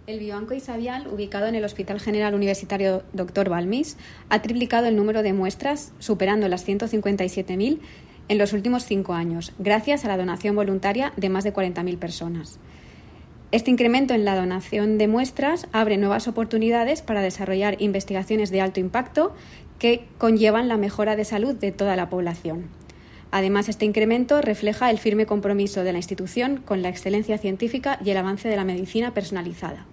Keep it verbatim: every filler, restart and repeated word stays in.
El Biobanco Isabial, ubicado en el Hospital General Universitario doctor Balmis, ha triplicado el número de muestras, superando las ciento cincuenta y siete mil en los últimos cinco años, gracias a la donación voluntaria de más de cuarenta mil personas. Este incremento en la donación de muestras abre nuevas oportunidades para desarrollar investigaciones de alto impacto que conllevan la mejora de salud de toda la población. Además, este incremento refleja el firme compromiso de la institución con la excelencia científica y el avance de la medicina personalizada.